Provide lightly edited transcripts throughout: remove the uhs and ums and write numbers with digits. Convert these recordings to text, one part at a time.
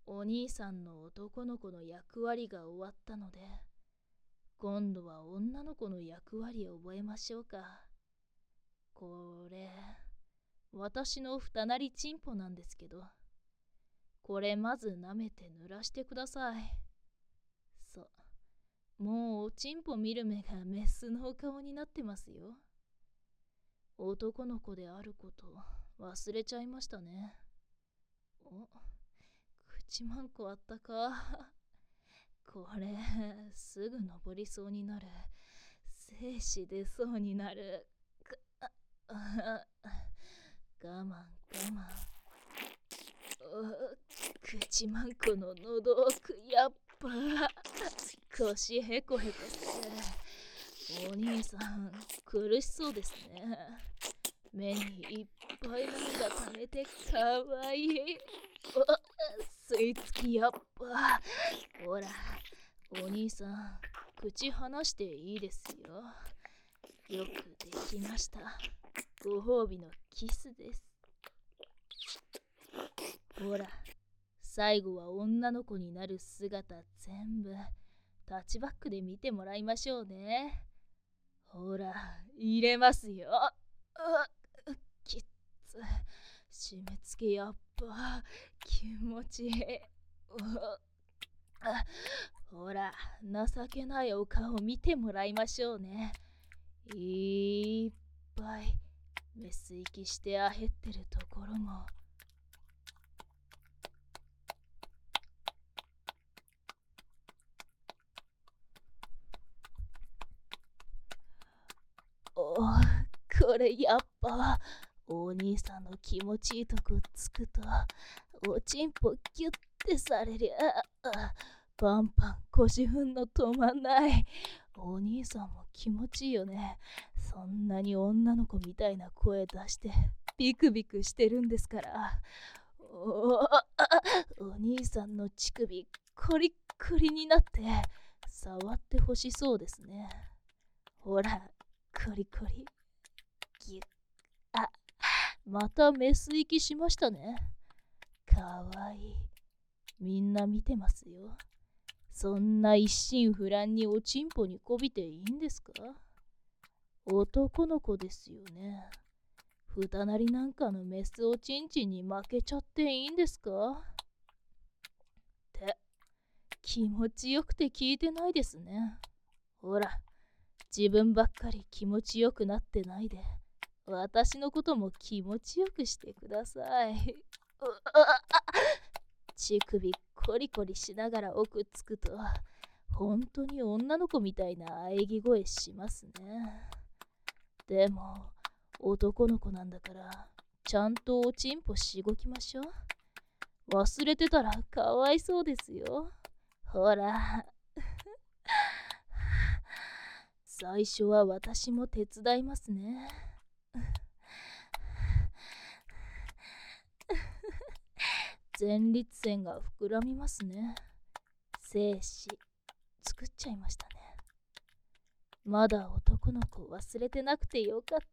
お兄さんの男の子の役割が終わったので、今度は女の子の役割を覚えましょうか。これ、私の二なりチンポなんですけど、これまず舐めて濡らしてください。そう、もうおちんぽ見る目がメスのお顔になってますよ。男の子であること忘れちゃいましたね。お、口まんこあったか。これ、すぐ登りそうになる。精子出そうになる。我慢我慢。口まんこの喉奥やっぱ腰へこへこしてお兄さん苦しそうですね。目にいっぱい涙溜めてかわいい。吸い付きやっぱ。ほらお兄さん口離していいですよ。よくできました。ご褒美のキスです。ほら最後は女の子になる姿全部タッチバックで見てもらいましょうね。ほら入れますよ。きっつ締め付けやっぱ気持ちいい。ほら情けないお顔見てもらいましょうね。いっぱいメス息してあへってるところも。これやっぱお兄さんの気持ちいいとこつくとおちんぽキュッてされりゃパンパン腰ふんの止まんない。お兄さんも気持ちいいよね。そんなに女の子みたいな声出してビクビクしてるんですから。お兄さんの乳首コリッコリになって触ってほしそうですね。ほらコリコリギュッ。またメス息しましたね。かわいい。みんな見てますよ。そんな一心不乱におちんぽにこびていいんですか？男の子ですよね。二なりなんかのメスおちんちんに負けちゃっていいんですか？って気持ちよくて聞いてないですね。ほら自分ばっかり気持ちよくなってないで私のことも気持ちよくしてください。乳首コリコリしながら奥つくと本当に女の子みたいな喘ぎ声しますね。でも男の子なんだからちゃんとおちんぽしごきましょう。忘れてたらかわいそうですよ。ほら最初は私も手伝いますね。前立腺が膨らみますね。精子作っちゃいましたね。まだ男の子忘れてなくてよかった。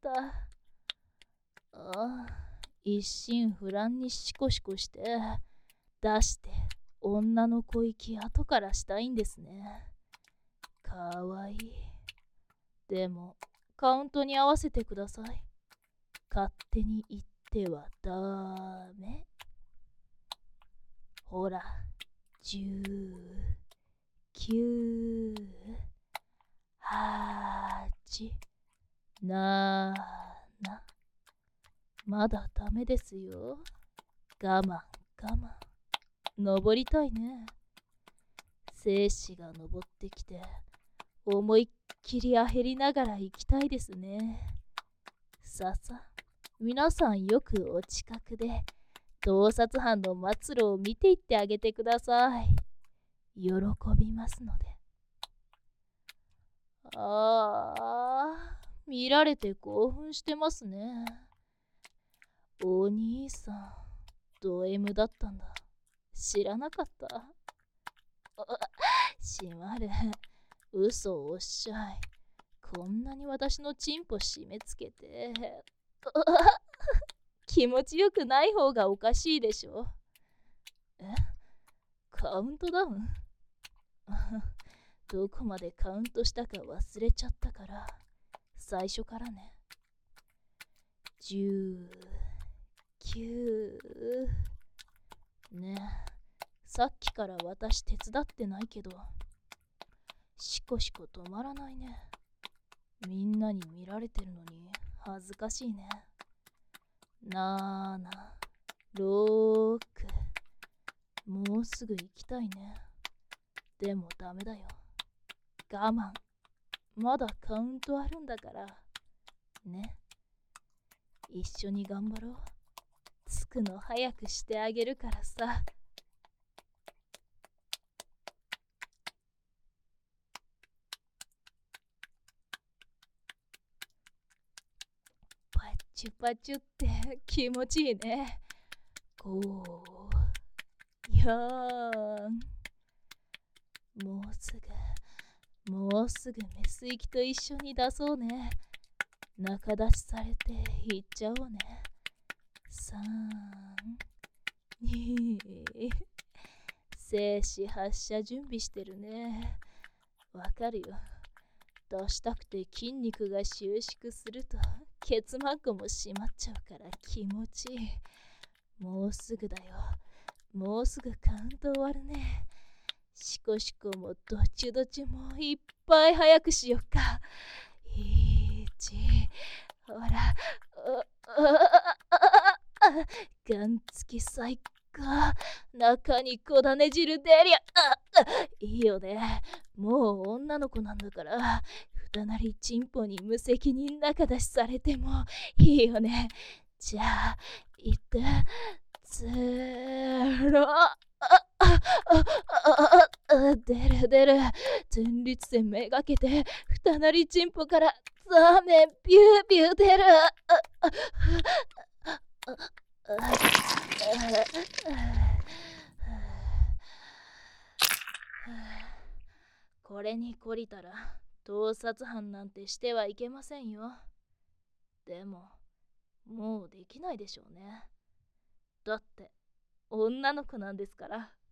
一心不乱にシコシコして出して女の子息後からしたいんですね。かわいい。でもカウントに合わせてください。勝手に言ってはダメ。ほら、10、9、8、7。まだダメですよ。我慢、我慢。登りたいね。精子が登ってきて、思いっきりあへりながら行きたいですね。ささ、皆さんよくお近くで、盗撮犯の末路を見ていってあげてください。喜びますので。見られて興奮してますね。お兄さん、ド M だったんだ。知らなかった。しまる。嘘をおっしゃい。こんなに私のチンポ締め付けて。気持ちよくない方がおかしいでしょ。 カウントダウンどこまでカウントしたか忘れちゃったから、最初からね。10、9。ねえ、さっきから私手伝ってないけど、しこしこ止まらないね。みんなに見られてるのに恥ずかしいね。7、6。もうすぐ行きたいね。でもダメだよ。我慢。まだカウントあるんだから。ね。一緒に頑張ろう。着くの早くしてあげるからさ。パチュパチュって気持ちいいね。5、4。もうすぐメス行きと一緒に出そうね。中出しされて行っちゃおうね。3、2。静止発射準備してるね。わかるよ。出したくて筋肉が収縮するとケツマッコも締まっちゃうから気持ちいい。もうすぐだよ。もうすぐカウント終わるね。シコシコもどっちどっちもいっぱい早くしよっか。ほら、ガンつき最高。中に小種汁出りゃ、いいよね。もう女の子なんだから、ふたなりチンポに無責任中出しされてもいいよね。じゃあ、いって、0。出る。前立腺めがけて、ふたなりチンポからザーメンビュービュー出る。これに懲りたら盗撮犯なんてしてはいけませんよ。でももうできないでしょうね。だって女の子なんですから。